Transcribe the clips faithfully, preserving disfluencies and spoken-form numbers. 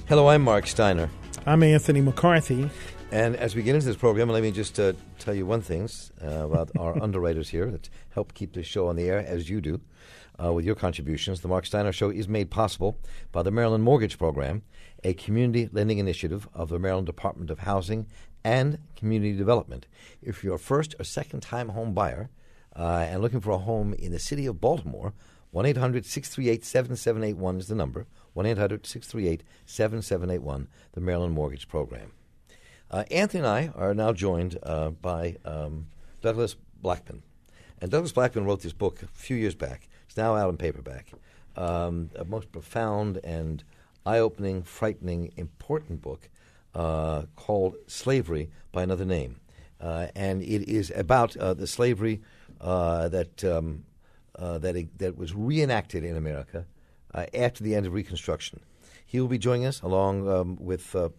Hello, I'm Mark Steiner. I'm Anthony McCarthy. And as we get into this program, let me just uh, tell you one thing uh, about our underwriters here that help keep this show on the air, as you do, uh, with your contributions. The Mark Steiner Show is made possible by the Maryland Mortgage Program, a community lending initiative of the Maryland Department of Housing and Community Development. If you're a first or second-time home buyer uh, and looking for a home in the city of Baltimore, one eight hundred six three eight seven seven eight one is the number, one eight hundred six three eight seven seven eight one, the Maryland Mortgage Program. Uh, Anthony and I are now joined uh, by um, Douglas Blackman. And Douglas Blackman wrote this book a few years back. It's now out in paperback. Um, a most profound and eye-opening, frightening, important book uh, called Slavery by Another Name. Uh, and it is about uh, the slavery uh, that um, uh, that, it, that was reenacted in America uh, after the end of Reconstruction. He will be joining us along um, with... Uh,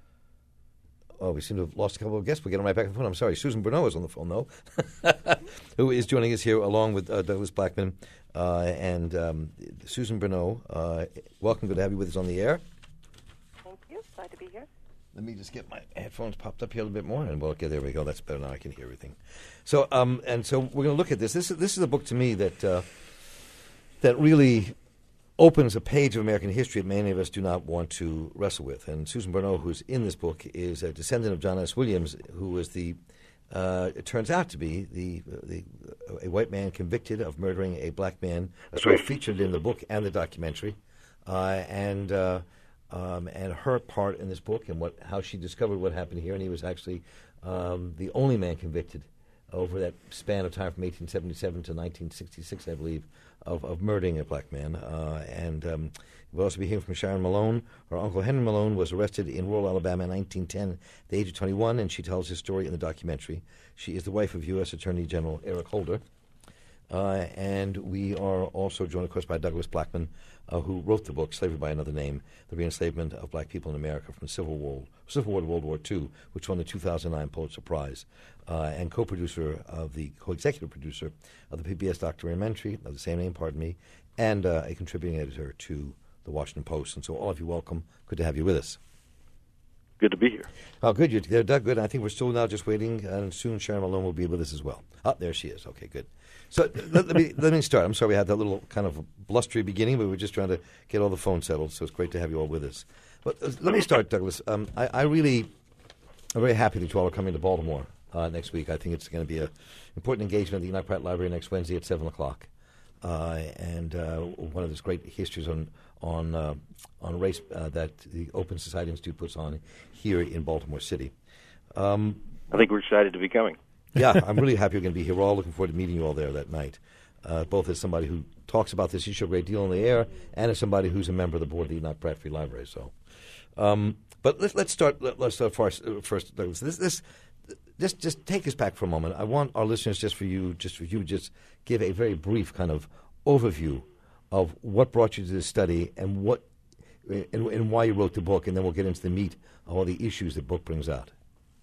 Oh, we seem to have lost a couple of guests. We're getting right back on the phone. I'm sorry. Susan Bruneau is on the phone, though, who is joining us here along with uh, Douglas Blackman. Uh, and um, Susan Bruneau, uh, welcome. Good to have you with us on the air. Thank you. Glad to be here. Let me just get my headphones popped up here a little bit more. And well, okay, there we go. That's better now. I can hear everything. So, um, and so we're going to look at this. This is, this is a book to me that uh, that really opens a page of American history that many of us do not want to wrestle with. And Susan Bruneau, who's in this book, is a descendant of John S. Williams, who was the, uh, it turns out to be, the, the a white man convicted of murdering a black man, a story featured in the book and the documentary, uh, and uh, um, and her part in this book and what how she discovered what happened here. And he was actually um, the only man convicted over that span of time from eighteen seventy-seven to nineteen sixty-six, I believe, of, of murdering a black man. Uh, and um, we'll also be hearing from Sharon Malone. Her uncle Henry Malone was arrested in rural Alabama in nineteen ten at the age of twenty-one, and she tells his story in the documentary. She is the wife of U S Attorney General Eric Holder. Uh, and we are also joined, of course, by Douglas Blackman, uh, who wrote the book, Slavery by Another Name, The Reenslavement of Black People in America from Civil War, Civil War to World War Two, which won the two thousand nine Pulitzer Prize, uh, and co-producer of the, co-executive producer of the P B S documentary of the same name, pardon me, and uh, a contributing editor to the Washington Post. And so all of you, welcome. Good to have you with us. Good to be here. Oh, good. You're there, Doug. Good. I think we're still now just waiting, and soon Sharon Malone will be with us as well. Oh, there she is. Okay, good. So let, let me let me start. I'm sorry we had that little kind of blustery beginning, but we were just trying to get all the phones settled, so it's great to have you all with us. But uh, let me start, Douglas. Um, I, I really am very happy that you all are coming to Baltimore uh, next week. I think it's going to be an important engagement at the Enoch Pratt Library next Wednesday at seven o'clock. Uh, and uh, one of those great histories on on uh, on race uh, that the Open Society Institute puts on here in Baltimore City. Um, I think we're excited to be coming. Yeah, I'm really happy you're going to be here. We're all looking forward to meeting you all there that night, uh, both as somebody who talks about this issue a great deal on the air and as somebody who's a member of the board of the Enoch Pratt Free Library. So, um, but let's let's start let, let's start first. first Douglas. This this. Just, just take us back for a moment. I want our listeners, just for you, just for you, just give a very brief kind of overview of what brought you to this study and what, and, and why you wrote the book, and then we'll get into the meat of all the issues the book brings out.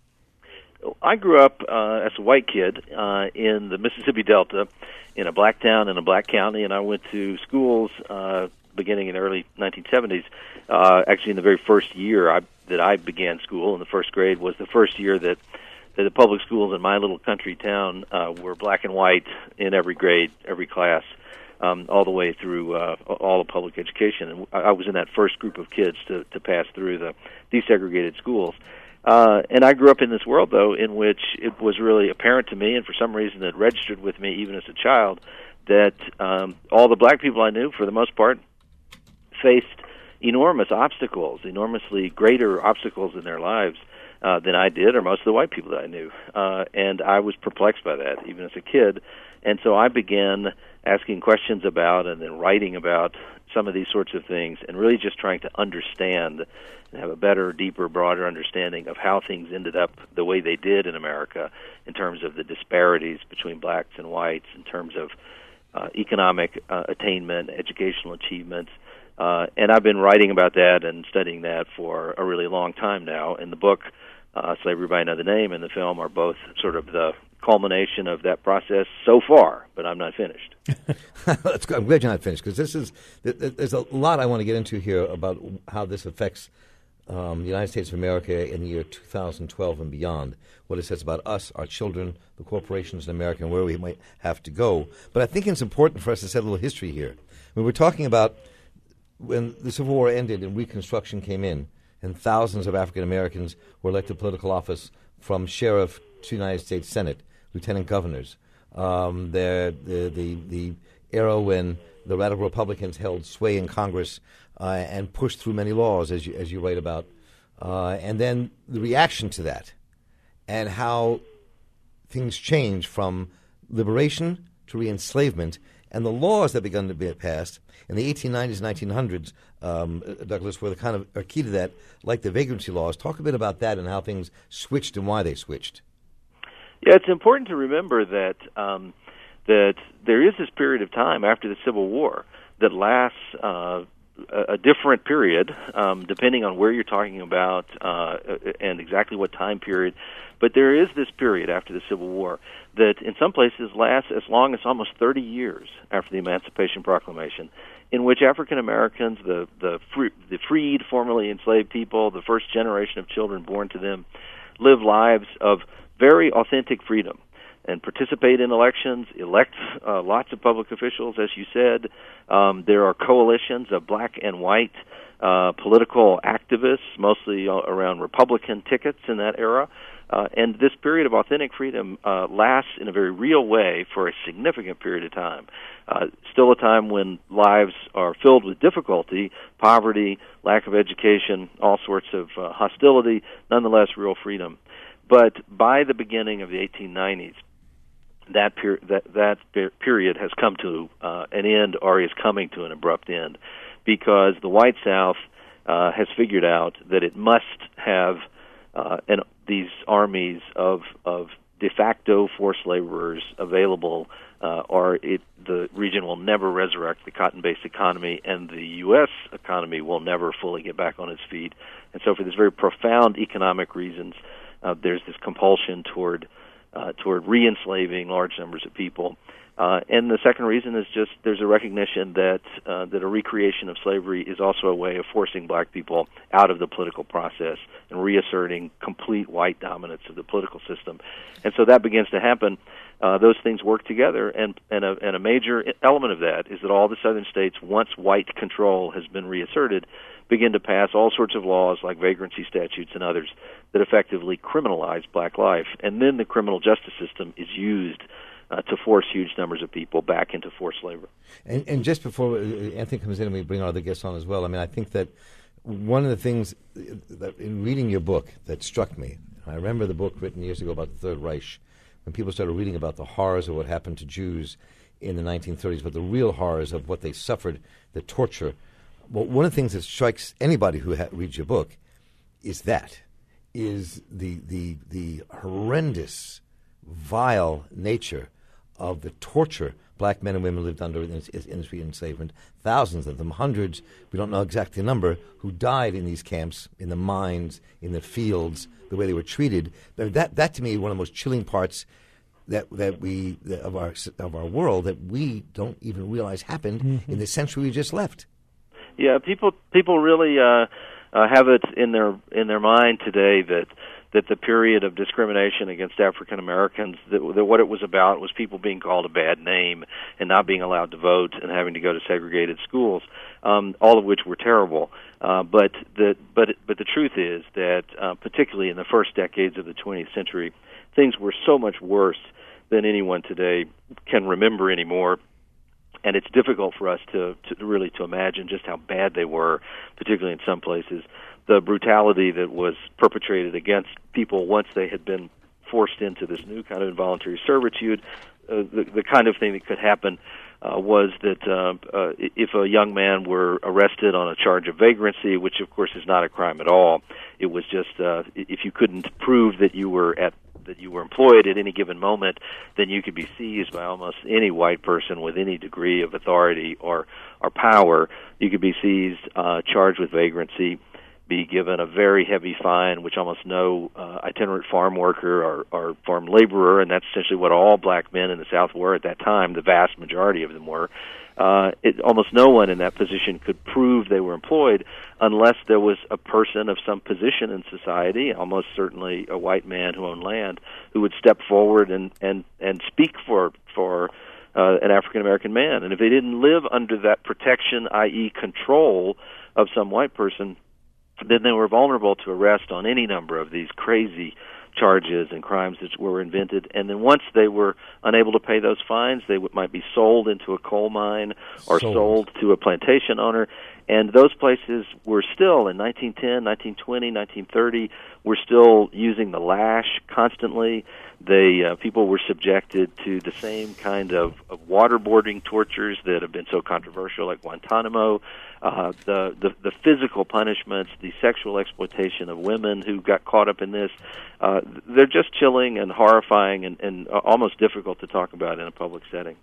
I grew up uh, as a white kid uh, in the Mississippi Delta, in a black town in a black county, and I went to schools uh, beginning in the early nineteen seventies. Uh, actually, in the very first year I, that I began school, in the first grade, was the first year that the public schools in my little country town uh, were black and white in every grade, every class, um, all the way through uh, all of public education. And I was in that first group of kids to, to pass through the desegregated schools. Uh, and I grew up in this world, though, in which it was really apparent to me, and for some reason it registered with me even as a child, that um, all the black people I knew, for the most part, faced enormous obstacles, enormously greater obstacles in their lives Uh, than I did, or most of the white people that I knew. Uh, and I was perplexed by that, even as a kid. And so I began asking questions about and then writing about some of these sorts of things, and really just trying to understand and have a better, deeper, broader understanding of how things ended up the way they did in America in terms of the disparities between blacks and whites, in terms of uh, economic uh, attainment, educational achievements. Uh, and I've been writing about that and studying that for a really long time now. In the book, uh, Slavery by Another Name, and the film are both sort of the culmination of that process so far, but I'm not finished. That's good. I'm glad you're not finished, because this is there's a lot I want to get into here about how this affects um, the United States of America in the year two thousand twelve and beyond, what it says about us, our children, the corporations in America, and where we might have to go. But I think it's important for us to set a little history here. I mean, we're talking about when the Civil War ended and Reconstruction came in, and thousands of African Americans were elected to political office, from sheriff to United States Senate, lieutenant governors. Um, the, the, the, the era when the radical Republicans held sway in Congress uh, and pushed through many laws, as you, as you write about. Uh, and then the reaction to that and how things changed from liberation to re-enslavement, and the laws that began to be passed in the eighteen nineties, nineteen hundreds, um, Douglas, were the kind of are key to that, like the vagrancy laws. Talk a bit about that and how things switched and why they switched. Yeah, it's important to remember that um, that there is this period of time after the Civil War that lasts uh, a, a different period, um, depending on where you're talking about uh, and exactly what time period. But there is this period after the Civil War that in some places lasts as long as almost thirty years after the Emancipation Proclamation, in which African Americans, the the, free, the freed, formerly enslaved people, the first generation of children born to them, live lives of very authentic freedom and participate in elections, elect uh, lots of public officials, as you said. Um, there are coalitions of black and white uh, political activists, mostly around Republican tickets in that era. Uh, and this period of authentic freedom uh, lasts in a very real way for a significant period of time. Uh, still a time when lives are filled with difficulty, poverty, lack of education, all sorts of uh, hostility, nonetheless real freedom. But by the beginning of the eighteen nineties, that, per- that, that per- period has come to uh, an end, or is coming to an abrupt end, because the White South uh, has figured out that it must have uh, an these armies of of de facto forced laborers available, uh, or it, the region will never resurrect the cotton-based economy, and the U S economy will never fully get back on its feet. And so for this very profound economic reasons, uh, there's this compulsion toward uh, toward re-enslaving large numbers of people. Uh, and the second reason is just there's a recognition that uh, that a recreation of slavery is also a way of forcing black people out of the political process and reasserting complete white dominance of the political system. And so that begins to happen. Uh, those things work together, and, and, a, and a major element of that is that all the southern states, once white control has been reasserted, begin to pass all sorts of laws like vagrancy statutes and others that effectively criminalize black life. And then the criminal justice system is used Uh, to force huge numbers of people back into forced labor. And, and just before uh, Anthony comes in and we bring our other guests on as well, I mean, I think that one of the things that in reading your book that struck me, I remember the book written years ago about the Third Reich, when people started reading about the horrors of what happened to Jews in the nineteen thirties, but the real horrors of what they suffered, the torture. Well, one of the things that strikes anybody who ha- reads your book is that, is the the the horrendous, vile nature of the torture black men and women lived under in industry enslavement. Thousands of them, hundreds, we don't know exactly the number, who died in these camps, in the mines, in the fields, the way they were treated. That, that to me, is one of the most chilling parts that that we that of our of our world that we don't even realize happened mm-hmm. in the century we just left. Yeah, people people really uh, uh, have it in their in their mind today that. that the period of discrimination against African Americans, that, that what it was about was people being called a bad name and not being allowed to vote and having to go to segregated schools, um, all of which were terrible. Uh, but the but but the truth is that uh, particularly in the first decades of the twentieth century, things were so much worse than anyone today can remember anymore. And it's difficult for us to, to really to imagine just how bad they were, particularly in some places. The brutality that was perpetrated against people once they had been forced into this new kind of involuntary servitude, uh, the, the kind of thing that could happen uh, was that uh, uh, if a young man were arrested on a charge of vagrancy, which of course is not a crime at all, it was just uh, if you couldn't prove that you were at that you were employed at any given moment, then you could be seized by almost any white person with any degree of authority or, or power. You could be seized, uh, charged with vagrancy, be given a very heavy fine, which almost no uh, itinerant farm worker or, or farm laborer, and that's essentially what all black men in the South were at that time, the vast majority of them were, uh, it, almost no one in that position could prove they were employed unless there was a person of some position in society, almost certainly a white man who owned land, who would step forward and, and, and speak for for uh, an African-American man. And if they didn't live under that protection, that is control of some white person, then they were vulnerable to arrest on any number of these crazy charges and crimes that were invented. And then once they were unable to pay those fines, they w- might be sold into a coal mine or sold. sold to a plantation owner. And those places were still, in nineteen ten, nineteen twenty, nineteen thirty, were still using the lash constantly. They uh, people were subjected to the same kind of, of waterboarding tortures that have been so controversial, like Guantanamo. Uh, the, the the physical punishments, the sexual exploitation of women who got caught up in this, uh, they're just chilling and horrifying and, and almost difficult to talk about in a public setting.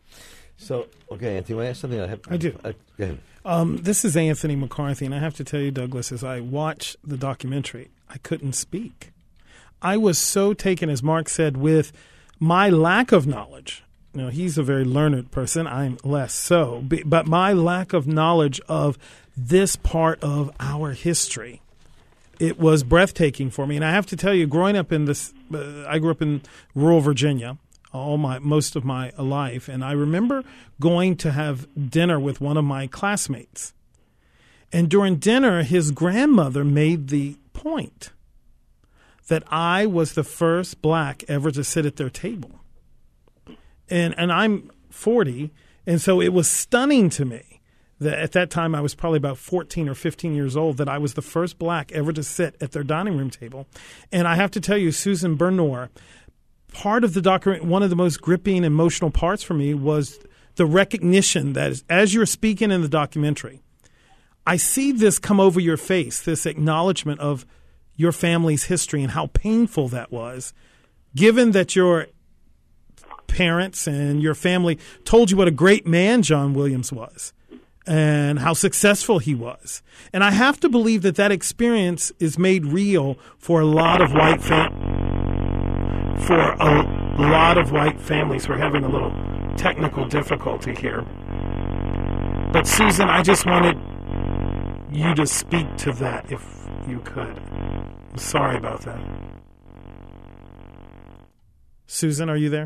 So, okay, Anthony, want to ask something? I, have, I do. Uh, go ahead. Um, this is Anthony McCarthy, and I have to tell you, Douglas, as I watched the documentary, I couldn't speak. I was so taken, as Mark said, with my lack of knowledge. You know, he's a very learned person. I'm less so. But my lack of knowledge of this part of our history, it was breathtaking for me. And I have to tell you, growing up in this, uh, I grew up in rural Virginia all my most of my life, and I remember going to have dinner with one of my classmates. And during dinner, his grandmother made the point that I was the first black ever to sit at their table. And and I'm forty, and so it was stunning to me that at that time I was probably about fourteen or fifteen years old, that I was the first black ever to sit at their dining room table. And I have to tell you, Susan Bernauer, part of the document, one of the most gripping emotional parts for me was the recognition that as you're speaking in the documentary, I see this come over your face, this acknowledgement of your family's history and how painful that was, given that your parents and your family told you what a great man John Williams was and how successful he was. And I have to believe that that experience is made real for a lot of white fam- for a lot of white families. We're having a little technical difficulty here. But Susan, I just wanted you to speak to that if you could. I'm sorry about that. Susan, are you there?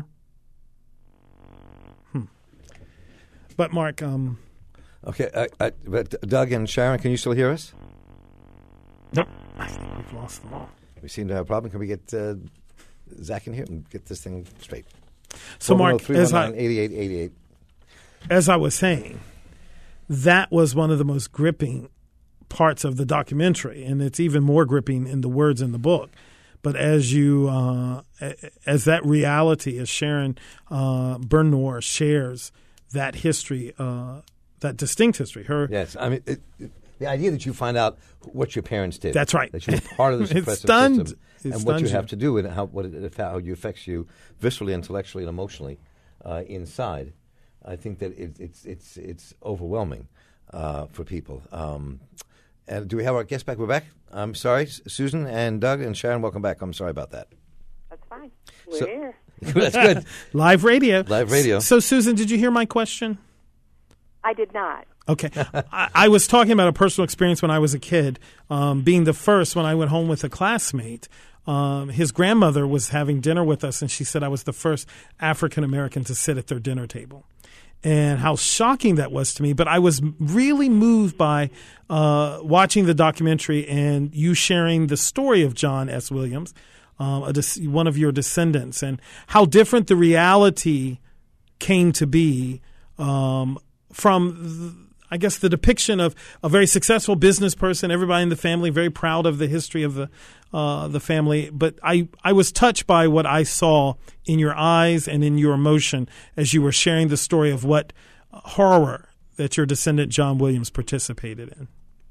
Hmm. But Mark, um, okay, I, I, but Doug and Sharon, can you still hear us? Nope. I think we've lost them all. We seem to have a problem. Can we get uh, Zach in here and get this thing straight? So, Mark, as I, eighty-eight eighty-eight. as I was saying, that was one of the most gripping parts of the documentary, and it's even more gripping in the words in the book. But as you, uh, as that reality, as Sharon uh, Bernauer shares that history, uh, that distinct history, her yes, I mean it, it, the idea that you find out what your parents did. That's right. That you were part of the suppressive stunned, system, and what you have to do, and how what it, how it affects you viscerally, intellectually, and emotionally uh, inside. I think that it, it's it's it's overwhelming uh, for people. Um, and do we have our guest back? We're back. I'm sorry, Susan and Doug and Sharon. Welcome back. I'm sorry about that. That's fine. We're So- here. That's good. live radio. Live radio. So, Susan, did you hear my question? I did not. Okay. I, I was talking about a personal experience when I was a kid, um, being the first when I went home with a classmate. Um, his grandmother was having dinner with us, and she said I was the first African-American to sit at their dinner table. And how shocking that was to me. But I was really moved by uh, watching the documentary and you sharing the story of John S. Williams, um, a des- one of your descendants, and how different the reality came to be um, from, I guess, the depiction of a very successful business person, everybody in the family very proud of the history of the uh, the family. But I, I was touched by what I saw in your eyes and in your emotion as you were sharing the story of what horror that your descendant John Williams participated in.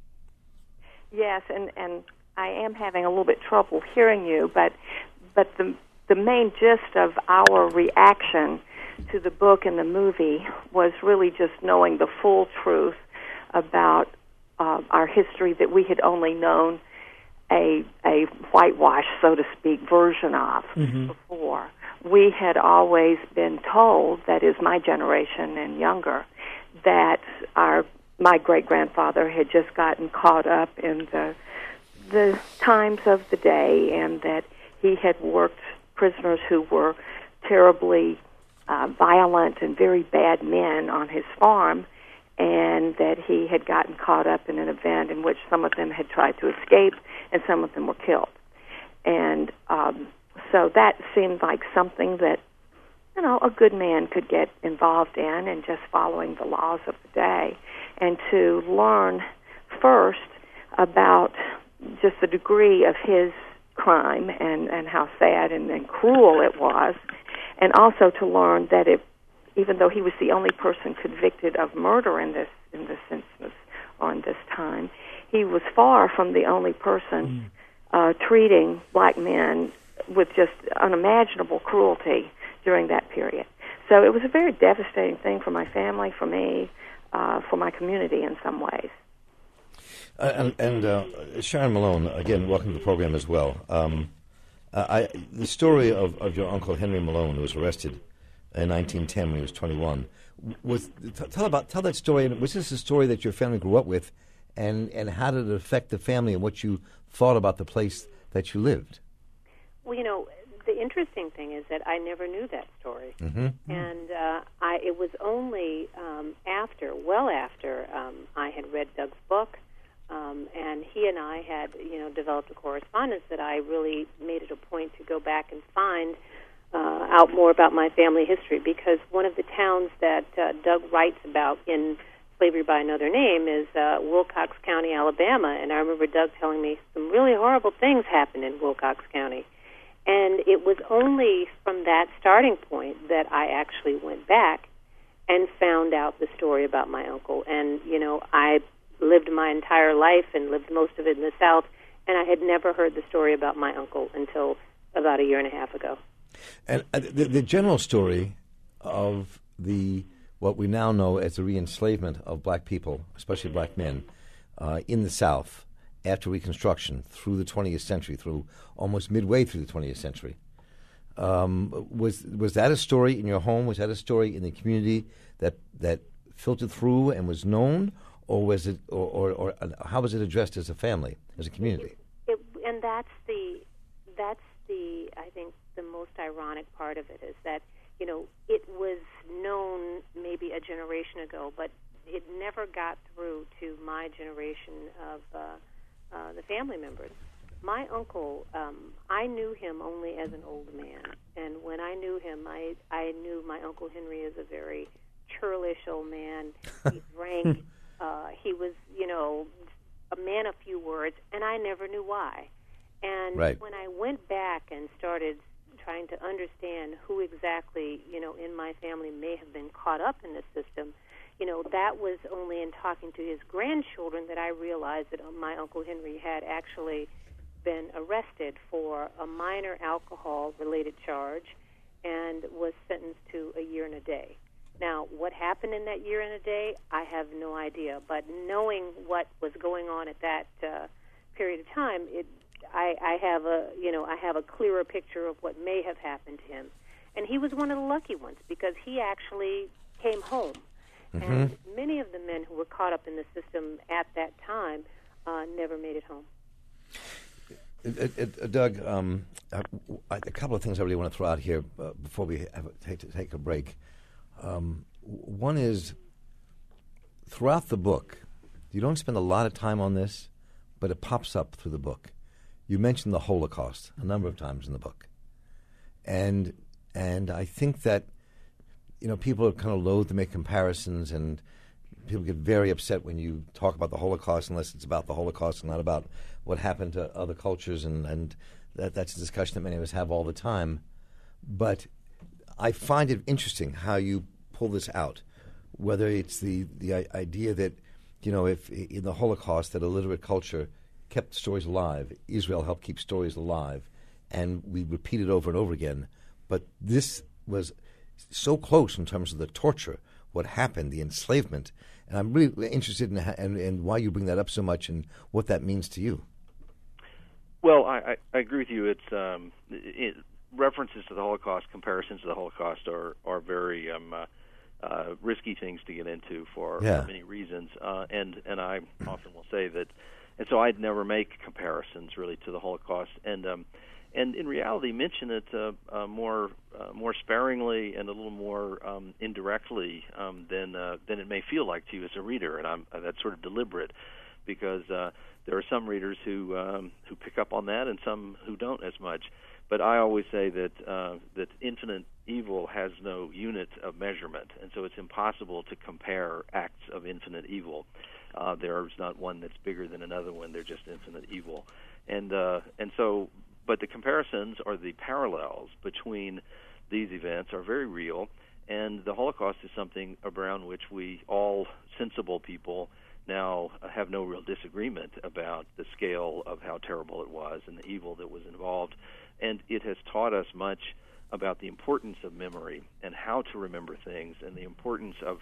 Yes, and, and I am having a little bit trouble hearing you, but but the the main gist of our reaction to the book and the movie was really just knowing the full truth about uh, our history that we had only known a a whitewash, so to speak, version of mm-hmm. before. We had always been told, that is my generation and younger, that our my great grandfather had just gotten caught up in the the times of the day, and that he had worked prisoners who were terribly uh, violent and very bad men on his farm, and that he had gotten caught up in an event in which some of them had tried to escape and some of them were killed. And um, so that seemed like something that, you know, a good man could get involved in, and just following the laws of the day. And to learn first about just the degree of his crime and, and how sad and, and cruel it was, and also to learn that it, even though he was the only person convicted of murder in this in this instance or in this time, he was far from the only person mm. uh, treating black men with just unimaginable cruelty during that period. So it was a very devastating thing for my family, for me, uh, for my community in some ways. Uh, and and uh, Sharon Malone, again, welcome to the program as well. Um, uh, I, the story of, of your uncle Henry Malone, who was arrested in nineteen ten when he was twenty-one, was t- tell about tell that story. Was this a story that your family grew up with, and, and how did it affect the family and what you thought about the place that you lived? Well, you know, the interesting thing is that I never knew that story, mm-hmm. and uh, I it was only um, after, well after, um, I had read Doug's book. Um, and he and I had, you know, developed a correspondence that I really made it a point to go back and find uh, out more about my family history, because one of the towns that uh, Doug writes about in Slavery by Another Name is uh, Wilcox County, Alabama, and I remember Doug telling me some really horrible things happened in Wilcox County. And it was only from that starting point that I actually went back and found out the story about my uncle. And, you know, I lived my entire life and lived most of it in the South, and I had never heard the story about my uncle until about a year and a half ago. And uh, the, the general story of the what we now know as the re-enslavement of black people, especially black men, uh, in the South after Reconstruction through the twentieth century, through almost midway through the twentieth century. Um, was was that a story in your home? Was that a story in the community that that filtered through and was known? Or was it, or, or, or how was it addressed as a family, as a community? It, it, and that's the, that's the, I think, the most ironic part of it is that, you know, it was known maybe a generation ago, but it never got through to my generation of uh, uh, the family members. My uncle, um, I knew him only as an old man, and when I knew him, I, I knew my Uncle Henry as a very churlish old man. He drank. Uh, he was, you know, a man of few words, and I never knew why. And right. when I went back and started trying to understand who exactly, you know, in my family may have been caught up in this system, you know, that was only in talking to his grandchildren that I realized that my Uncle Henry had actually been arrested for a minor alcohol-related charge and was sentenced to a year and a day. Now, what happened in that year and a day, I have no idea. But knowing what was going on at that uh, period of time, it, I, I have a, you know, I have a clearer picture of what may have happened to him. And he was one of the lucky ones because he actually came home. Mm-hmm. And many of the men who were caught up in the system at that time uh, never made it home. It, it, it, Doug, um, a, a couple of things I really want to throw out here uh, before we have, take, to take a break. Um, one is, throughout the book, you don't spend a lot of time on this, but it pops up through the book. You mention the Holocaust a number of times in the book. And and I think that, you know, people are kind of loath to make comparisons, and people get very upset when you talk about the Holocaust unless it's about the Holocaust and not about what happened to other cultures, and, and that, that's a discussion that many of us have all the time. But I find it interesting how you pull this out, whether it's the, the idea that, you know, if in the Holocaust that a literate culture kept stories alive, Israel helped keep stories alive, and we repeat it over and over again. But this was so close in terms of the torture, what happened, the enslavement, and I'm really interested in, in, in why you bring that up so much and what that means to you. Well, I, I, I agree with you. It's um, it, references to the Holocaust, comparisons to the Holocaust are are very um, uh, uh, risky things to get into for Yeah. many reasons. Uh, and and I often will say that, and so I'd never make comparisons really to the Holocaust, and um, and in reality mention it uh, uh, more uh, more sparingly and a little more um, indirectly um, than uh, than it may feel like to you as a reader, and I'm uh, that's sort of deliberate, because uh, there are some readers who um, who pick up on that and some who don't as much. But I always say that uh, that infinite evil has no unit of measurement, and so it's impossible to compare acts of infinite evil. Uh, there's not one that's bigger than another one; they're just infinite evil, and uh, and so. But the comparisons or the parallels between these events are very real, and the Holocaust is something around which we all sensible people now have no real disagreement about the scale of how terrible it was and the evil that was involved. And it has taught us much about the importance of memory and how to remember things and the importance of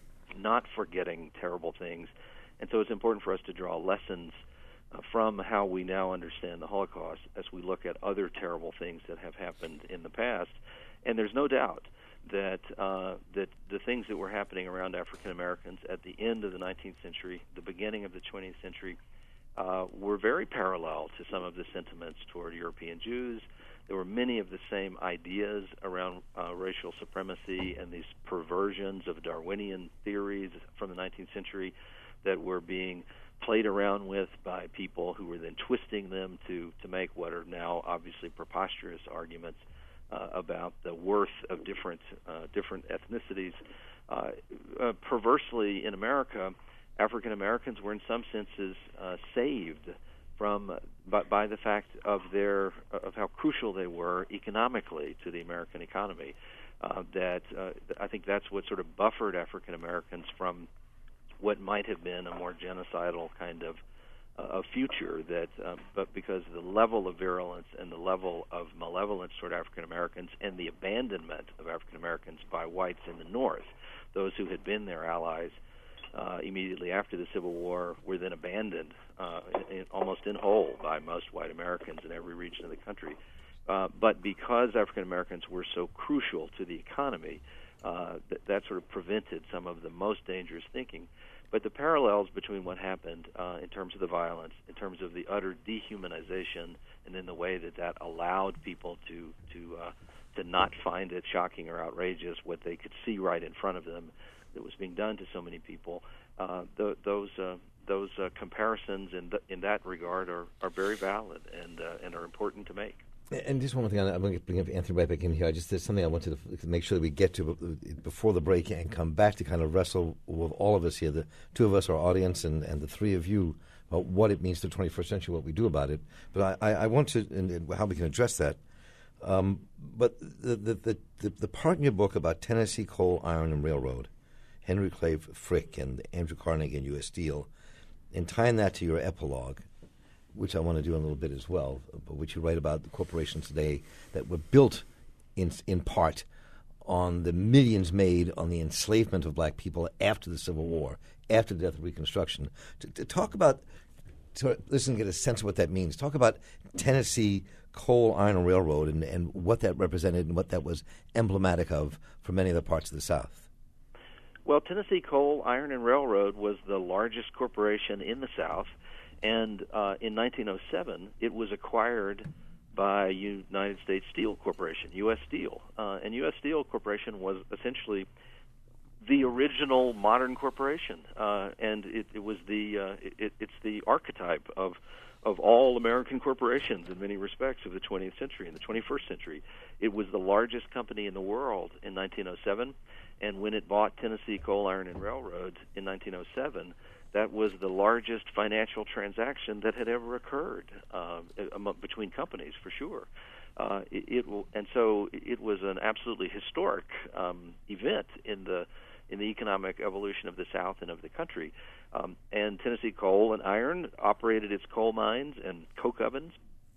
not forgetting terrible things. And so it's important for us to draw lessons uh, from how we now understand the Holocaust as we look at other terrible things that have happened in the past. And there's no doubt that uh, that the things that were happening around African Americans at the end of the nineteenth century, the beginning of the twentieth century, uh, were very parallel to some of the sentiments toward European Jews. There were many of the same ideas around uh, racial supremacy and these perversions of Darwinian theories from the nineteenth century that were being played around with by people who were then twisting them to, to make what are now obviously preposterous arguments uh, about the worth of different uh, different ethnicities. Uh, uh, perversely, in America, African Americans were in some senses uh, saved from by, by the fact of their of how crucial they were economically to the American economy. Uh, that uh, I think that's what sort of buffered African Americans from what might have been a more genocidal kind of uh, future. That, um, but because the level of virulence and the level of malevolence toward African Americans and the abandonment of African Americans by whites in the North, those who had been their allies uh, immediately after the Civil War, were then abandoned uh, in, almost in whole by most white Americans in every region of the country. Uh, but because African Americans were so crucial to the economy, uh, that, that sort of prevented some of the most dangerous thinking. But the parallels between what happened uh, in terms of the violence, in terms of the utter dehumanization, and in the way that that allowed people to to uh, to not find it shocking or outrageous what they could see right in front of them that was being done to so many people, uh, th- those uh, those uh, comparisons in th- in that regard are, are very valid and uh, and are important to make. And just one more thing, I'm going to bring up Anthony right back in here. I just there's something I wanted to make sure that we get to before the break and come back to kind of wrestle with all of us here, the two of us, our audience, and, and the three of you, about what it means to the twenty-first century, what we do about it. But I, I, I want to, and, and how we can address that. Um, but the, the, the, the, the part in your book about Tennessee Coal, Iron, and Railroad, Henry Clay Frick, and Andrew Carnegie and U S Steel, and tying that to your epilogue, which I want to do in a little bit as well, but which you write about the corporations today that were built in in part on the millions made on the enslavement of black people after the Civil War, after the death of Reconstruction. To, to talk about, to listen, get a sense of what that means. Talk about Tennessee Coal, Iron, and Railroad and, and what that represented and what that was emblematic of for many other parts of the South. Well, Tennessee Coal, Iron, and Railroad was the largest corporation in the South. And uh, in nineteen oh seven, it was acquired by United States Steel Corporation, U S Steel. Uh, and U S Steel Corporation was essentially the original modern corporation, uh, and it, it was the uh, it, it's the archetype of of all American corporations in many respects of the twentieth century and the twenty-first century. It was the largest company in the world in nineteen oh seven, and when it bought Tennessee Coal, Iron, and Railroad in nineteen oh seven, that was the largest financial transaction that had ever occurred uh, between companies, for sure. Uh, it, it will, and so it was an absolutely historic um, event in the in the economic evolution of the South and of the country. Um, and Tennessee Coal and Iron operated its coal mines and coke ovens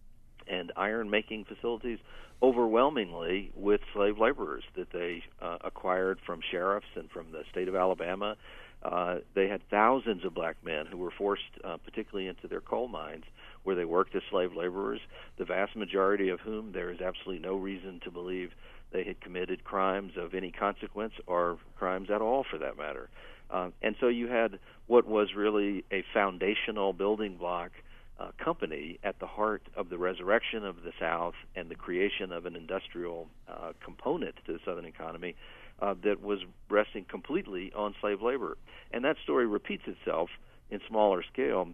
and iron-making facilities overwhelmingly with slave laborers that they uh, acquired from sheriffs and from the state of Alabama. Uh, they had thousands of black men who were forced, uh, particularly into their coal mines, where they worked as slave laborers, the vast majority of whom there is absolutely no reason to believe they had committed crimes of any consequence or crimes at all, for that matter. Um, and so you had what was really a foundational building block uh, company at the heart of the resurrection of the South and the creation of an industrial uh, component to the Southern economy uh, that was resting completely on slave labor. And that story repeats itself in smaller scale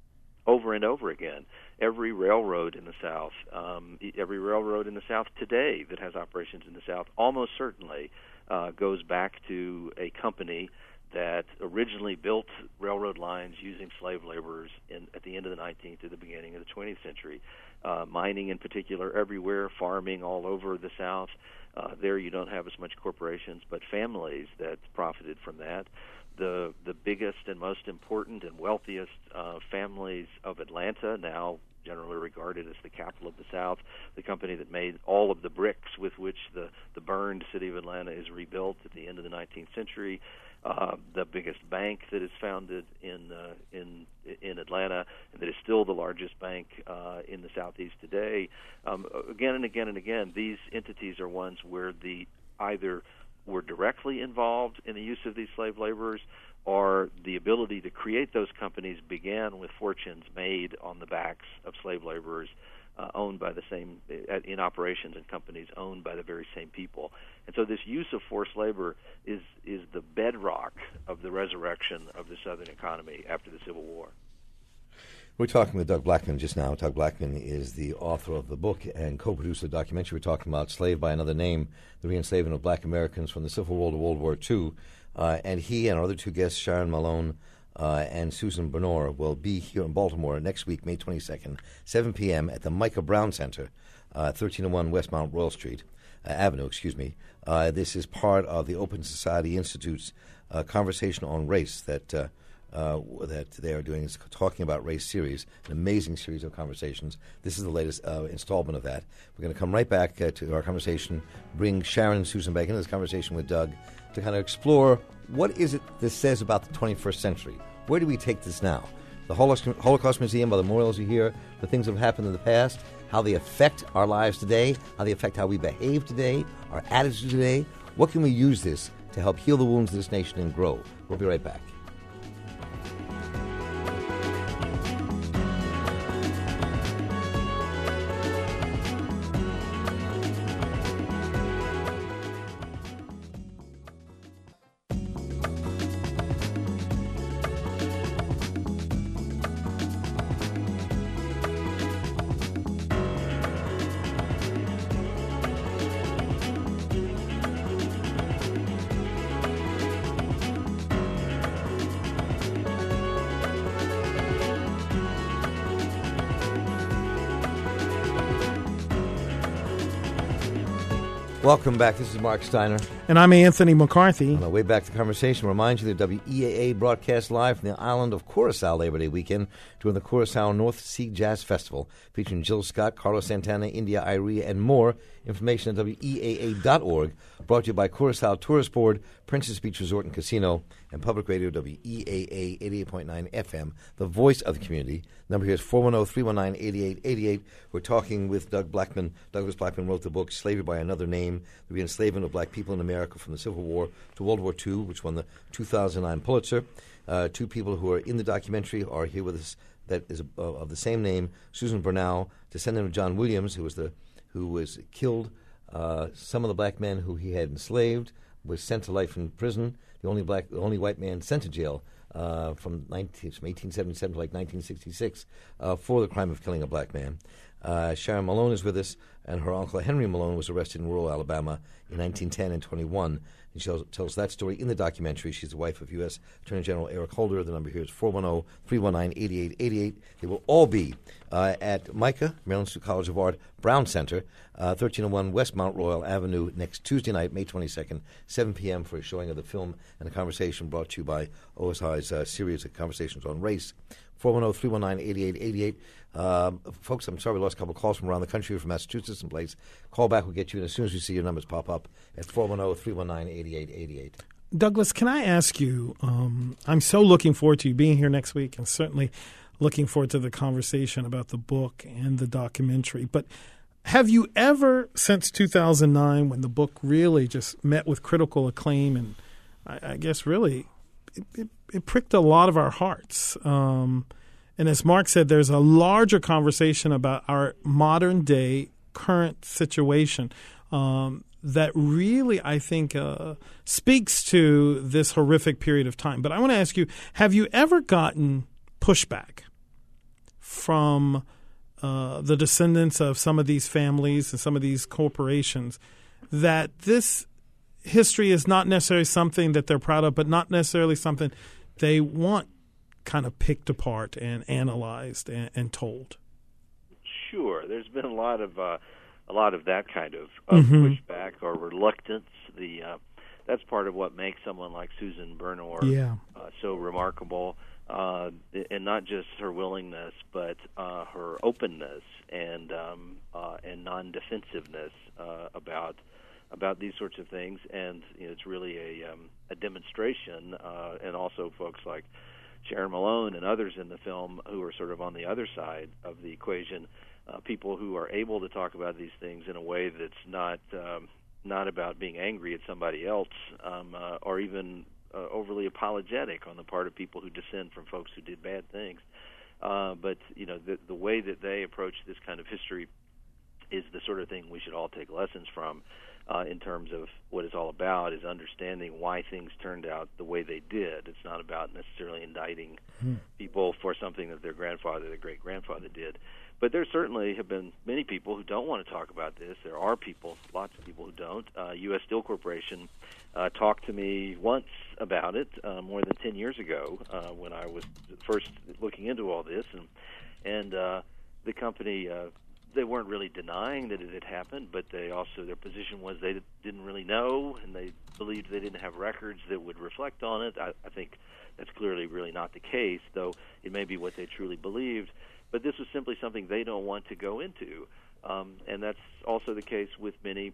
over and over again. Every railroad in the South, um, every railroad in the South today that has operations in the South almost certainly uh, goes back to a company that originally built railroad lines using slave laborers in, at the end of the nineteenth to the beginning of the twentieth century. Uh, mining in particular everywhere, farming all over the South. Uh, there you don't have as much corporations, but families that profited from that. The the biggest and most important and wealthiest uh, families of Atlanta, now generally regarded as the capital of the South, the company that made all of the bricks with which the, the burned city of Atlanta is rebuilt at the end of the nineteenth century, uh, the biggest bank that is founded in uh, in in Atlanta, and that is still the largest bank uh, in the Southeast today. Um, again and again and again, these entities are ones where the either were directly involved in the use of these slave laborers, or the ability to create those companies began with fortunes made on the backs of slave laborers uh, owned by the same, in operations and companies owned by the very same people. And so this use of forced labor is, is the bedrock of the resurrection of the Southern economy after the Civil War. We're talking with Doug Blackman just now. Doug Blackman is the author of the book and co-producer of the documentary. We're talking about Slave by Another Name, the re-enslavement of black Americans from the Civil War to World War Two. Uh, and he and our other two guests, Sharon Malone uh, and Susan Bernard, will be here in Baltimore next week, May twenty-second, seven p.m. at the Micah Brown Center, uh, thirteen oh one West Mount Royal Street, uh, Avenue, excuse me. Uh, this is part of the Open Society Institute's uh, Conversation on Race that uh, Uh, that they are doing is Talking About Race series, an amazing series of conversations. This is the latest uh, installment of that. We're going to come right back uh, to our conversation, bring Sharon and Susan back into this conversation with Doug to kind of explore what is it this says about the twenty-first century. Where do we take this now? The Holocaust, Holocaust Museum, by the memorials you hear, the things that have happened in the past, how they affect our lives today, how they affect how we behave today, our attitudes today. What can we use this to help heal the wounds of this nation and grow? We'll be right back. Welcome back. This is Mark Steiner. And I'm Anthony McCarthy. On our way back to the conversation, remind you that W E A A broadcasts live from the island of Curacao Labor Day weekend during the Curacao North Sea Jazz Festival, featuring Jill Scott, Carlos Santana, India Irie, and more. Information at W E A A dot org. Brought to you by Curacao Tourist Board, Princess Beach Resort and Casino, and Public Radio W E A A eighty-eight point nine F M, the voice of the community. Number here is four one zero, three one nine, eight eight eight eight. We're talking with Doug Blackman. Douglas Blackman wrote the book Slavery by Another Name, the re-enslavement of black people in America from the Civil War to World War Two, which won the two thousand nine Pulitzer. Uh, two people who are in the documentary are here with us that is uh, of the same name, Susan Bernal, descendant of John Williams, who was the who was killed. Uh, some of the black men who he had enslaved was sent to life in prison. The only black, the only white man sent to jail uh, from, nineteen, from eighteen seventy-seven to like nineteen sixty-six uh, for the crime of killing a black man. Uh, Sharon Malone is with us, and her uncle Henry Malone was arrested in rural Alabama in nineteen ten and twenty-one. And she tells that story in the documentary. She's the wife of U S Attorney General Eric Holder. The number here is four one zero, three one nine, eight eight eight eight. They will all be uh, at Micah, Maryland Institute College of Art, Brown Center, uh, thirteen oh one West Mount Royal Avenue, next Tuesday night, May twenty-second, seven p.m. for a showing of the film and a conversation brought to you by O S I's uh, series of conversations on race. four one zero, three one nine, eight eight eight eight. Um, folks, I'm sorry we lost a couple of calls from around the country, from Massachusetts and place. Call back, we'll get you in as soon as we see your numbers pop up at four one zero, three one nine, eight eight eight eight. Douglas, can I ask you, um, I'm so looking forward to you being here next week, and certainly looking forward to the conversation about the book and the documentary. But have you ever, since two thousand nine, when the book really just met with critical acclaim and I, I guess really it, it, it pricked a lot of our hearts. Um, and as Mark said, there's a larger conversation about our modern day current situation um, that really, I think, uh, speaks to this horrific period of time. But I want to ask you, have you ever gotten pushback from uh, the descendants of some of these families and some of these corporations that this history is not necessarily something that they're proud of, but not necessarily something they want kind of picked apart and analyzed and, and told? Sure. There's been a lot of uh, a lot of that kind of, of mm-hmm. pushback or reluctance. The uh, that's part of what makes someone like Susan Bernauer yeah. uh, so remarkable, uh, and not just her willingness, but uh, her openness and um, uh, and non-defensiveness uh, about about these sorts of things. And you know, it's really a um, a demonstration, uh, and also folks like Sharon Malone and others in the film who are sort of on the other side of the equation, uh, people who are able to talk about these things in a way that's not um, not about being angry at somebody else, um, uh, or even uh, overly apologetic on the part of people who descend from folks who did bad things. Uh, but you know, the, the way that they approach this kind of history is the sort of thing we should all take lessons from. Uh, in terms of what it's all about, is understanding why things turned out the way they did. It's not about necessarily indicting hmm. people for something that their grandfather, their great-grandfather did. But there certainly have been many people who don't want to talk about this. There are people, lots of people who don't. Uh, U S Steel Corporation uh, talked to me once about it uh, more than ten years ago uh, when I was first looking into all this. And, and uh, the company... Uh, They weren't really denying that it had happened, but they also, their position was they didn't really know, and they believed they didn't have records that would reflect on it. I, I think that's clearly really not the case, though it may be what they truly believed. But this was simply something they don't want to go into. Um, and that's also the case with many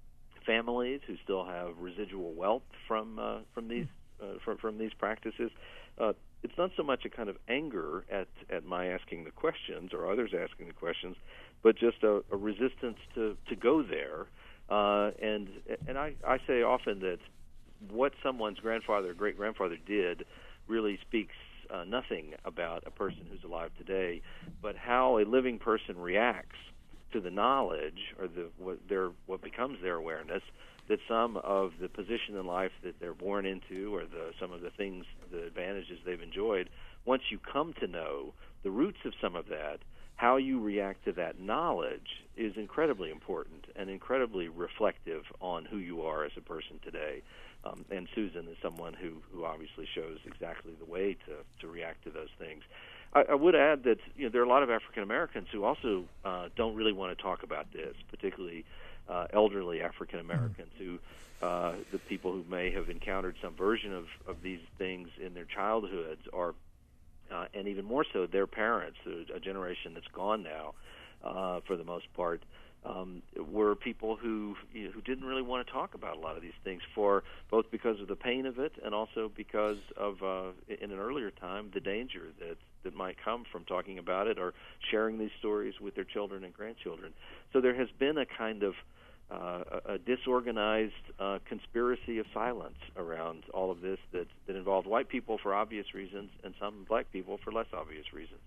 families who still have residual wealth from uh, from these uh, from, from these practices. Uh, it's not so much a kind of anger at, at my asking the questions or others asking the questions, but just a, a resistance to, to go there. Uh, and and I, I say often that what someone's grandfather or great-grandfather did really speaks uh, nothing about a person who's alive today, but how a living person reacts to the knowledge or the what, their, what becomes their awareness that some of the position in life that they're born into or the, some of the things, the advantages they've enjoyed, once you come to know the roots of some of that, how you react to that knowledge is incredibly important and incredibly reflective on who you are as a person today. Um, and Susan is someone who, who obviously shows exactly the way to, to react to those things. I, I would add that you know there are a lot of African Americans who also uh, don't really want to talk about this, particularly uh, elderly African Americans who uh, the people who may have encountered some version of, of these things in their childhoods or Uh, and even more so, their parents, a generation that's gone now, uh, for the most part, um, were people who you know, who didn't really want to talk about a lot of these things, for both because of the pain of it and also because of, uh, in an earlier time, the danger that, that might come from talking about it or sharing these stories with their children and grandchildren. So there has been a kind of Uh, a, a disorganized uh, conspiracy of silence around all of this that, that involved white people for obvious reasons and some black people for less obvious reasons.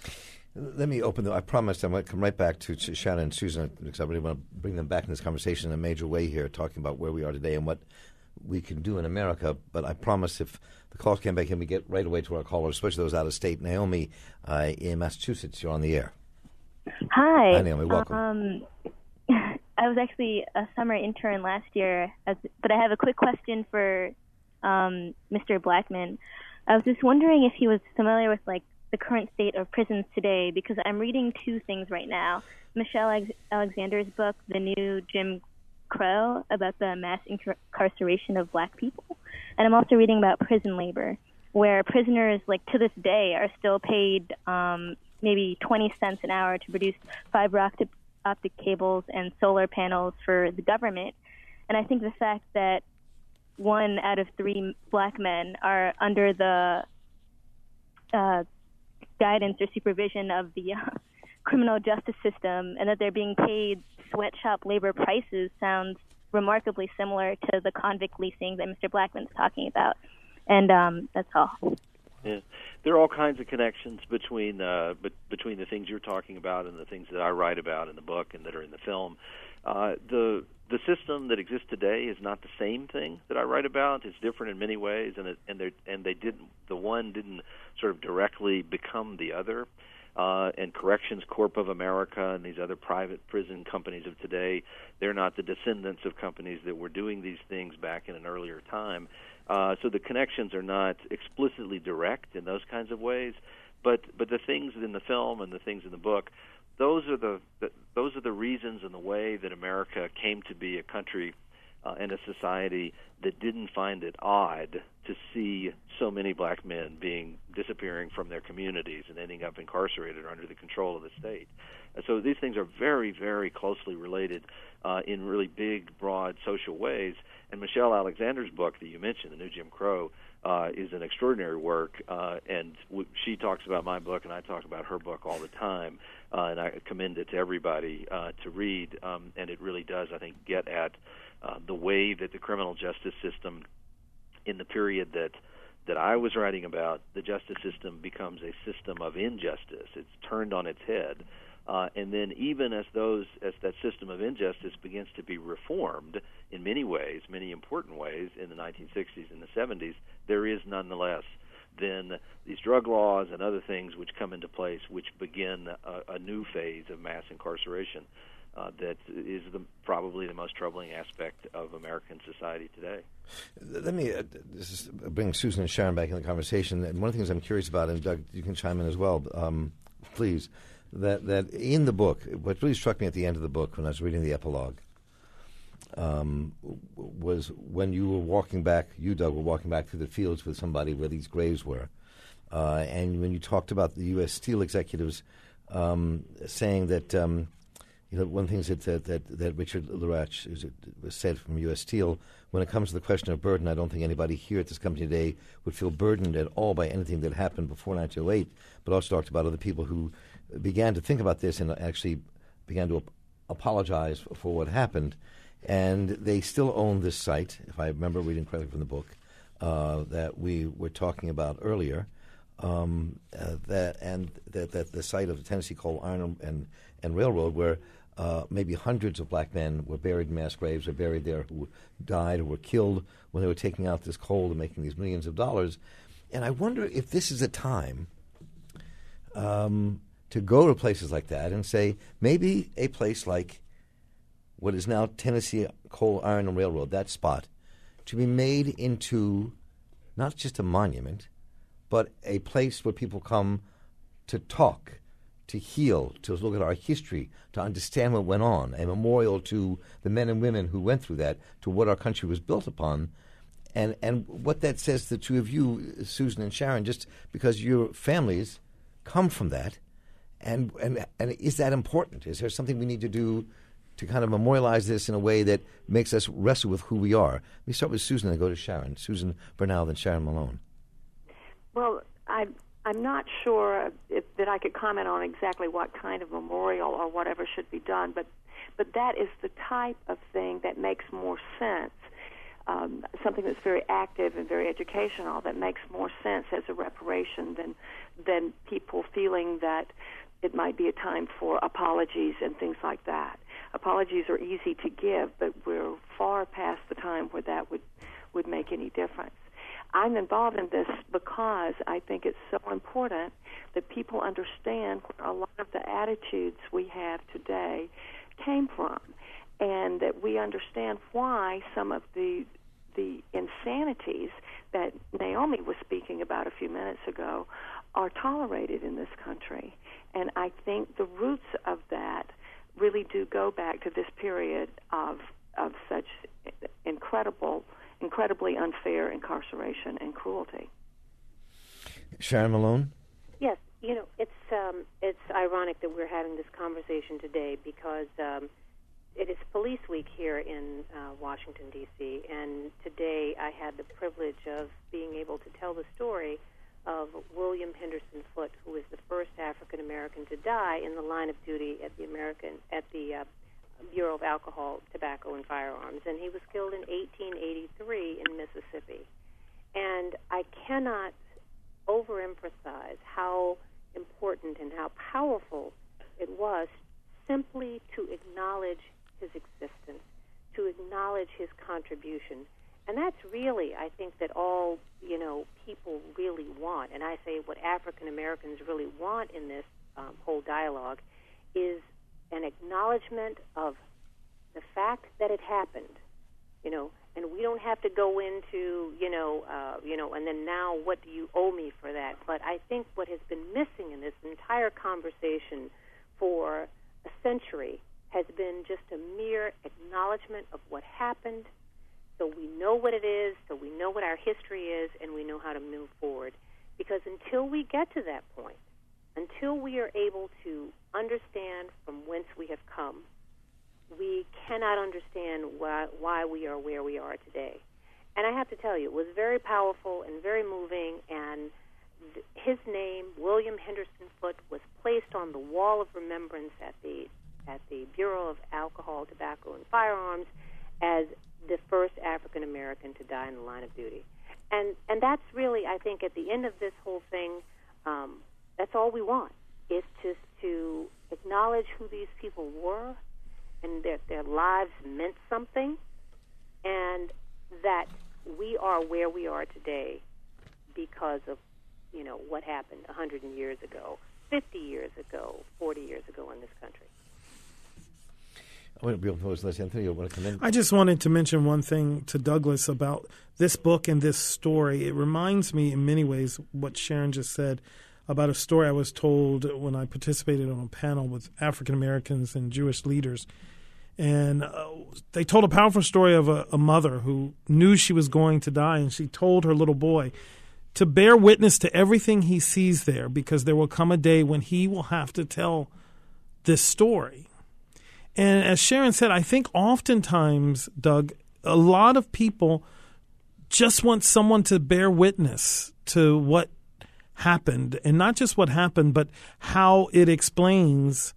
Let me open the, I promised I'm going to come right back to, to Shannon and Susan because I really want to bring them back in this conversation in a major way here, talking about where we are today and what we can do in America. But I promise if the calls came back in, we get right away to our callers, especially those out of state. Naomi uh, in Massachusetts, you're on the air. Hi. Hi, Naomi. Welcome. Um, I was actually a summer intern last year, as, but I have a quick question for um, Mister Blackman. I was just wondering if he was familiar with like the current state of prisons today, because I'm reading two things right now. Michelle Alex- Alexander's book, The New Jim Crow, about the mass incarceration of black people, and I'm also reading about prison labor, where prisoners, like to this day, are still paid um, maybe twenty cents an hour to produce fiber optic optic cables and solar panels for the government. And I think the fact that one out of three black men are under the uh, guidance or supervision of the uh, criminal justice system, and that they're being paid sweatshop labor prices sounds remarkably similar to the convict leasing that Mister Blackman's talking about. And um, that's all. Yeah. There are all kinds of connections between uh, be- between the things you're talking about and the things that I write about in the book and that are in the film. Uh, the the system that exists today is not the same thing that I write about. It's different in many ways, and it, and they and they didn't the one didn't sort of directly become the other. Uh, and Corrections Corp of America and these other private prison companies of today, they're not the descendants of companies that were doing these things back in an earlier time. Uh, so the connections are not explicitly direct in those kinds of ways, but but the things in the film and the things in the book, those are the, the those are the reasons and the way that America came to be a country uh, and a society that didn't find it odd to see so many black men being disappearing from their communities and ending up incarcerated or under the control of the state. And so these things are very, very closely related uh, in really big, broad social ways. And Michelle Alexander's book that you mentioned, The New Jim Crow, uh, is an extraordinary work, uh, and w- she talks about my book, and I talk about her book all the time, uh, and I commend it to everybody uh, to read, um, and it really does, I think, get at uh, the way that the criminal justice system, in the period that that I was writing about, the justice system becomes a system of injustice. It's turned on its head. Uh, and then even as those as that system of injustice begins to be reformed in many ways, many important ways, in the nineteen sixties and the seventies, there is nonetheless then these drug laws and other things which come into place, which begin a, a new phase of mass incarceration uh, that is the, probably the most troubling aspect of American society today. Let me uh, this is bring Susan and Sharon back in the conversation. And one of the things I'm curious about, and Doug, you can chime in as well, um, please. That that in the book, what really struck me at the end of the book when I was reading the epilogue um, was when you were walking back, you, Doug, were walking back through the fields with somebody where these graves were. Uh, and when you talked about the U S Steel executives um, saying that, um, you know, one of the things that, that, that, that Richard Lurach was said from U S Steel, when it comes to the question of burden, I don't think anybody here at this company today would feel burdened at all by anything that happened before nineteen oh eight, but also talked about other people who began to think about this and actually began to ap- apologize for, for what happened. And they still own this site, if I remember reading correctly from the book, uh, that we were talking about earlier, um, uh, that and that, that the site of the Tennessee Coal, Iron, and, and Railroad, where uh, maybe hundreds of black men were buried in mass graves, or buried there, who died or were killed when they were taking out this coal and making these millions of dollars. And I wonder if this is a time um, to go to places like that and say, maybe a place like what is now Tennessee Coal, Iron, and Railroad, that spot, to be made into not just a monument, but a place where people come to talk, to heal, to look at our history, to understand what went on, a memorial to the men and women who went through that, to what our country was built upon, and, and what that says to the two of you, Susan and Sharon, just because your families come from that. And, and and is that important? Is there something we need to do to kind of memorialize this in a way that makes us wrestle with who we are? Let me start with Susan and go to Sharon. Susan Bernal, then Sharon Malone. Well, I, I'm not sure if, that I could comment on exactly what kind of memorial or whatever should be done, but, but that is the type of thing that makes more sense, um, something that's very active and very educational, that makes more sense as a reparation than than people feeling that it might be a time for apologies and things like that. Apologies are easy to give, but we're far past the time where that would, would make any difference. I'm involved in this because I think it's so important that people understand where a lot of the attitudes we have today came from, and that we understand why some of the the insanities that Naomi was speaking about a few minutes ago are tolerated in this country. And I think the roots of that really do go back to this period of of such incredible, incredibly unfair incarceration and cruelty. Sharon Malone? Yes, you know, it's um, it's ironic that we're having this conversation today because um, it is Police Week here in uh, Washington, D C, and today I had the privilege of being able to tell the story of William Henderson Foote, who was the first African American to die in the line of duty at the American at the uh, Bureau of Alcohol, Tobacco, and Firearms, and he was killed in eighteen eighty-three in Mississippi. And I cannot overemphasize how important and how powerful it was simply to acknowledge his existence, to acknowledge his contribution. And that's really, I think, that all, you know, people really want, and I say what African Americans really want in this um, whole dialogue is an acknowledgement of the fact that it happened, you know, and we don't have to go into, you know, uh, you know, and then now what do you owe me for that? But I think what has been missing in this entire conversation for a century has been just a mere acknowledgement of what happened, so we know what it is, so we know what our history is, and we know how to move forward. Because until we get to that point, until we are able to understand from whence we have come, we cannot understand why, why we are where we are today. And I have to tell you, it was very powerful and very moving, and th- his name, William Henderson Foote, was placed on the wall of remembrance at the at the Bureau of Alcohol, Tobacco, and Firearms as the first African American to die in the line of duty. And and that's really, I think, at the end of this whole thing, um, that's all we want, is just to acknowledge who these people were and that their lives meant something, and that we are where we are today because of, you know, what happened one hundred years ago, fifty years ago, forty years ago in this country. I want to be able to pose this. Anthony, you want to come in? I just wanted to mention one thing to Douglas about this book and this story. It reminds me in many ways what Sharon just said about a story I was told when I participated on a panel with African Americans and Jewish leaders. And uh, they told a powerful story of a, a mother who knew she was going to die, and she told her little boy to bear witness to everything he sees there, because there will come a day when he will have to tell this story. And as Sharon said, I think oftentimes, Doug, a lot of people just want someone to bear witness to what happened, and not just what happened, but how it explains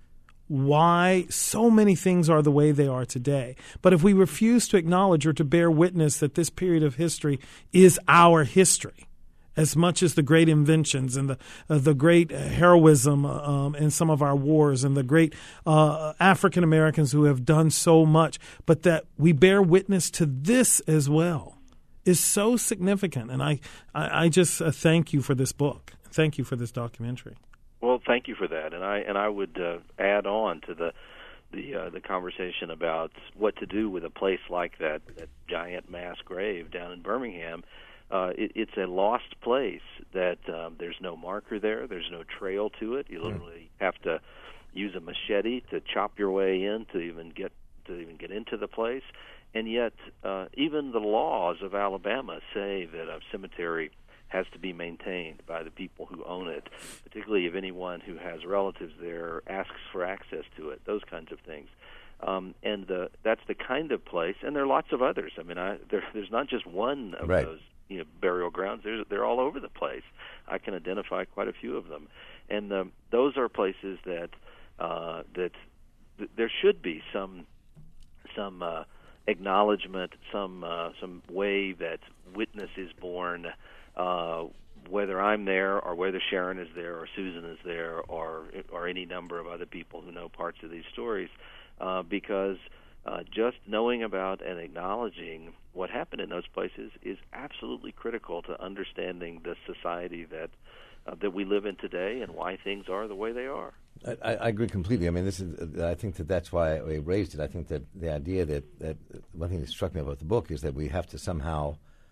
why so many things are the way they are today. But if we refuse to acknowledge or to bear witness that this period of history is our history, as much as the great inventions and the uh, the great heroism um, in some of our wars and the great uh, African Americans who have done so much, but that we bear witness to this as well is so significant. And I, I, I just uh, thank you for this book. Thank you for this documentary. Well, thank you for that, and I and I would uh, add on to the the uh, the conversation about what to do with a place like that, that giant mass grave down in Birmingham. Uh, it, it's a lost place that um, there's no marker there. There's no trail to it. You literally have to use a machete to chop your way in to even get to even get into the place. And yet, uh, even the laws of Alabama say that a cemetery has to be maintained by the people who own it, particularly if anyone who has relatives there asks for access to it, those kinds of things. Um, and the, that's the kind of place, and there are lots of others. I mean, I, there, there's not just one of right. those you know, burial grounds. There's, they're all over the place. I can identify quite a few of them. And um, those are places that uh, that th- there should be some some uh, acknowledgement, some uh, some way that witness is born, uh, whether I'm there or whether Sharon is there or Susan is there or or any number of other people who know parts of these stories, uh, because uh, just knowing about and acknowledging what happened in those places is absolutely critical to understanding the society that uh, that we live in today and why things are the way they are. I, I agree completely. I mean, this is. Uh, I think that that's why I raised it. I think that the idea that, that one thing that struck me about the book is that we have to somehow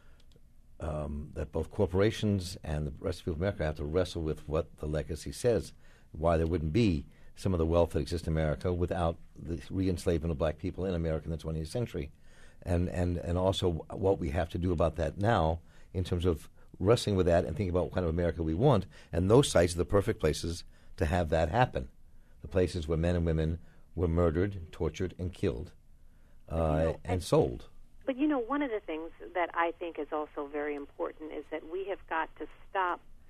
um, that both corporations and the rest of people in America have to wrestle with what the legacy says, why there wouldn't be some of the wealth that exists in America without the re-enslavement of black people in America in the twentieth century, and and and also what we have to do about that now in terms of wrestling with that and thinking about what kind of America we want. And those sites are the perfect places to have that happen, the places where men and women were murdered, tortured, and killed, uh, you know, and sold. But, you know, one of the things that I think is also very important is that we have got to stop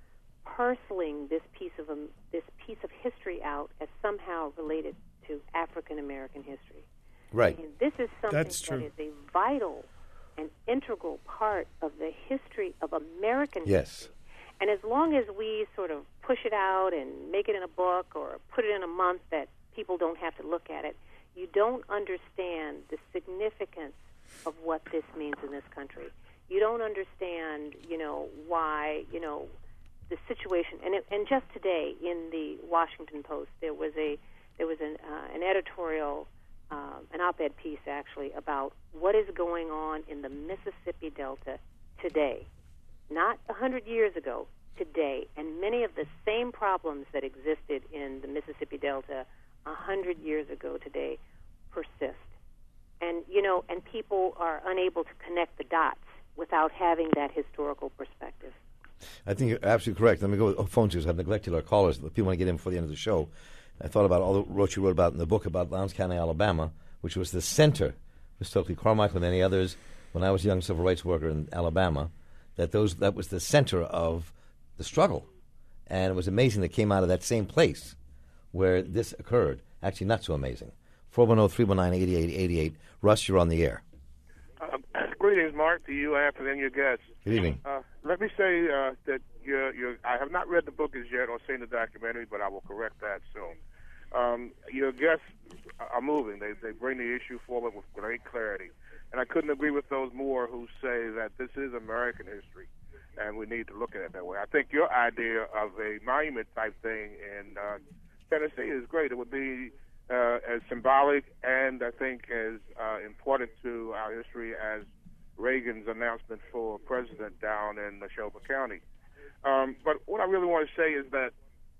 parceling this piece of um, this piece of history out as somehow related to African American history. Right. And this is something That's true. that is a vital and integral part of the history of American Yes. history. And as long as we sort of push it out and make it in a book or put it in a month that people don't have to look at it, you don't understand the significance of what this means in this country. You don't understand, you know, why, you know, the situation. And it, and just today in the Washington Post, there was a there was an uh, an editorial, um, an op-ed piece actually about what is going on in the Mississippi Delta today. Not a hundred years ago, today, and many of the same problems that existed in the Mississippi Delta a hundred years ago today persist. And, you know, and people are unable to connect the dots without having that historical perspective. I think you're absolutely correct. Let me go with oh, phone calls. I've neglected our callers. The people want to get in before the end of the show. I thought about all the what you wrote about in the book about Lowndes County, Alabama, which was the center, Mister Stokely Carmichael and many others, when I was a young civil rights worker in Alabama, that those that was the center of the struggle. And it was amazing that came out of that same place where this occurred. Actually, not so amazing. four one zero, three one nine, eight eight eight eight. Russ, you're on the air. Uh, greetings, Mark, to you, Anthony, and your guests. Good evening. Uh, let me say uh, that you're, you're, I have not read the book as yet or seen the documentary, but I will correct that soon. Um, your guests are moving. They, they bring the issue forward with great clarity. And I couldn't agree with those more who say that this is American history, and we need to look at it that way. I think your idea of a monument-type thing in uh, Tennessee is great. It would be uh, as symbolic and, I think, as uh, important to our history as Reagan's announcement for president down in Neshoba County. Um, but what I really want to say is that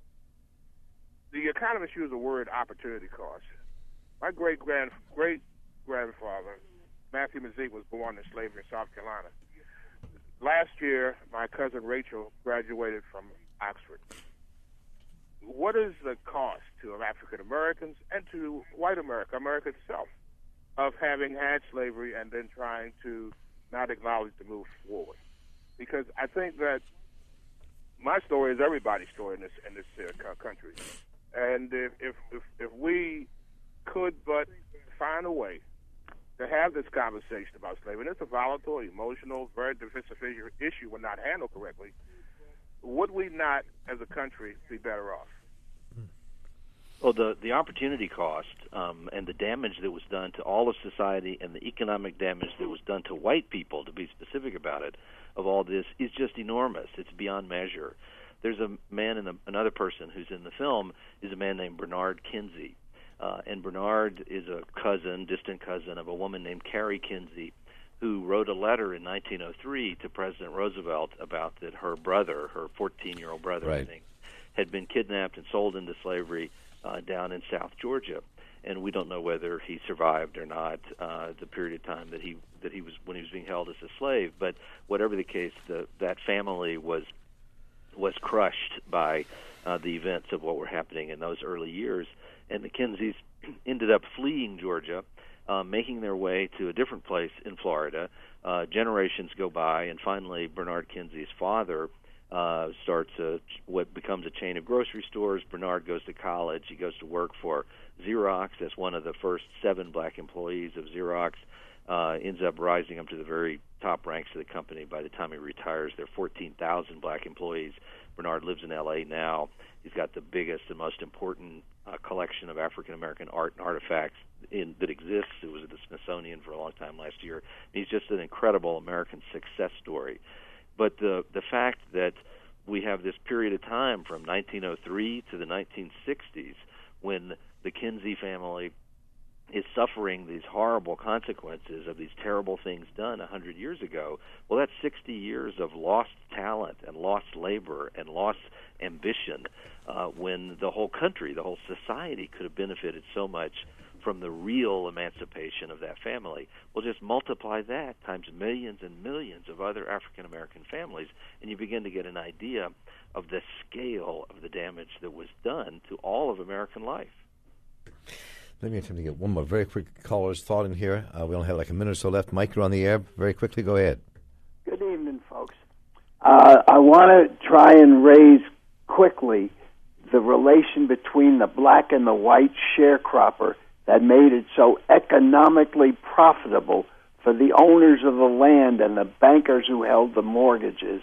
the economist used the word opportunity cost. My great-grand, great-grandfather, Matthew Mazik, was born in slavery in South Carolina. Last year, my cousin Rachel graduated from Oxford. What is the cost to African Americans and to white America, America itself, of having had slavery and then trying to not acknowledge to move forward? Because I think that my story is everybody's story in this in this uh, country, and if, if if if we could but find a way to have this conversation about slavery, and it's a volatile, emotional, very divisive issue when not handled correctly, would we not, as a country, be better off? Well, the, the opportunity cost um, and the damage that was done to all of society and the economic damage that was done to white people, to be specific about it, of all this is just enormous. It's beyond measure. There's a man, and another person who's in the film is a man named Bernard Kinsey. Uh, and Bernard is a cousin, distant cousin, of a woman named Carrie Kinsey, who wrote a letter in nineteen oh three to President Roosevelt about that her brother, her fourteen-year-old brother, right. I think, had been kidnapped and sold into slavery uh, down in South Georgia. And we don't know whether he survived or not uh, the period of time that he that he was when he was being held as a slave. But whatever the case, the, that family was was crushed by uh, the events of what were happening in those early years. And the Kinseys ended up fleeing Georgia, uh, making their way to a different place in Florida. Uh, generations go by, and finally Bernard Kinsey's father uh, starts a, what becomes a chain of grocery stores. Bernard goes to college. He goes to work for Xerox as one of the first seven black employees of Xerox. Uh, ends up rising up to the very top ranks of the company. By the time he retires, there are fourteen thousand black employees. Bernard lives in L A now. He's got the biggest and most important uh, collection of African-American art and artifacts in, that exists. It was at the Smithsonian for a long time last year. He's just an incredible American success story. But the the fact that we have this period of time from nineteen oh three to the nineteen sixties when the Kinsey family is suffering these horrible consequences of these terrible things done one hundred years ago, well, that's sixty years of lost talent and lost labor and lost ambition uh, when the whole country, the whole society could have benefited so much from the real emancipation of that family. Well, just multiply that times millions and millions of other African-American families, and you begin to get an idea of the scale of the damage that was done to all of American life. Let me attempt to get one more very quick caller's thought in here. Uh, we only have like a minute or so left. Mike, you're on the air. Very quickly, go ahead. Good evening, folks. Uh, I want to try and raise quickly the relation between the black and the white sharecropper that made it so economically profitable for the owners of the land and the bankers who held the mortgages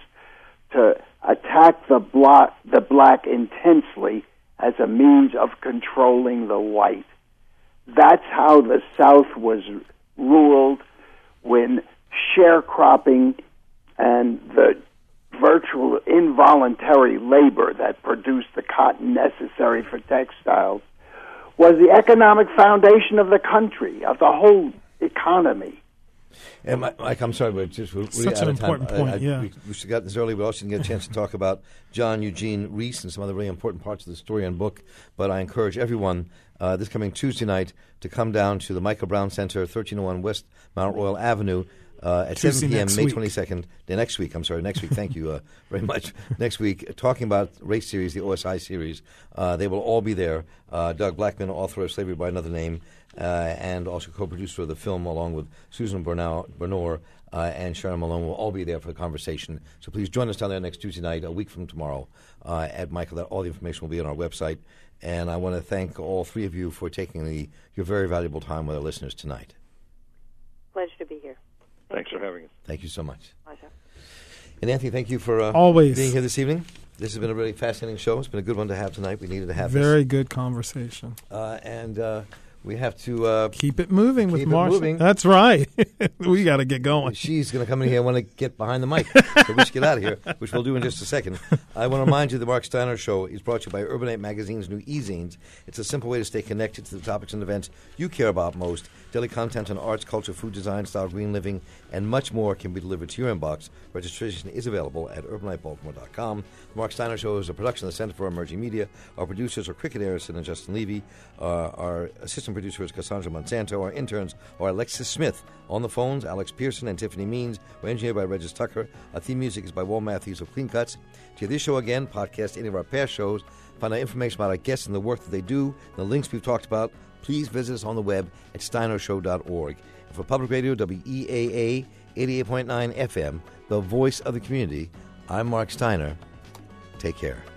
to attack the black, the black intensely as a means of controlling the white. That's how the South was ruled when sharecropping and the virtual involuntary labor that produced the cotton necessary for textiles was the economic foundation of the country, of the whole economy. And Mike, Mike, I'm sorry, we're just we're Such out an of time. important I- point, I- yeah. We, we should have got this early. We also didn't get a chance to talk about John Eugene Reese and some other really important parts of the story and book. But I encourage everyone uh, this coming Tuesday night to come down to the Michael Brown Center, thirteen oh one West Mount Royal Avenue. Uh, at Tuesday seven p.m. next May week. twenty-second. The next week, I'm sorry, next week. Thank you uh, very much. Next week, uh, talking about Race Series, the O S I series. Uh, they will all be there. Uh, Doug Blackman, author of Slavery by Another Name, uh, and also co-producer of the film, along with Susan Bernau, Bernor uh, and Sharon Malone, will all be there for the conversation. So please join us down there next Tuesday night, a week from tomorrow, uh, at Michael. That all the information will be on our website. And I want to thank all three of you for taking the your very valuable time with our listeners tonight. Pleasure to be here. Thanks for having us. Thank you so much. Pleasure. And Anthony, thank you for uh, Always. being here this evening. This has been a really fascinating show. It's been a good one to have tonight. We needed to have this. Very good conversation. Uh, and uh, we have to... Uh, Keep it moving with Keep it Marsha. moving. That's right. We got to get going. she's going to come in here and want to get behind the mic. So we should get out of here, which we'll do in just a second. I want to remind you the Mark Steiner Show is brought to you by Urbanite Magazine's new e-zines. It's a simple way to stay connected to the topics and events you care about most. Daily content on arts, culture, food design, style, green living, and much more can be delivered to your inbox. Registration is available at urbanite baltimore dot com. The Mark Steiner Show is a production of the Center for Emerging Media. Our producers are Cricket Harrison and Justin Levy. Uh, our assistant producer is Cassandra Monsanto. Our interns are Alexis Smith. On the phones, Alex Pearson and Tiffany Means. We're engineered by Regis Tucker. Our theme music is by Wal Matthews of Clean Cuts. To hear this show again, podcast any of our past shows, find out information about our guests and the work that they do, and the links we've talked about, please visit us on the web at steiner show dot org. And for Public Radio, W E A A eighty-eight point nine F M, the voice of the community, I'm Mark Steiner. Take care.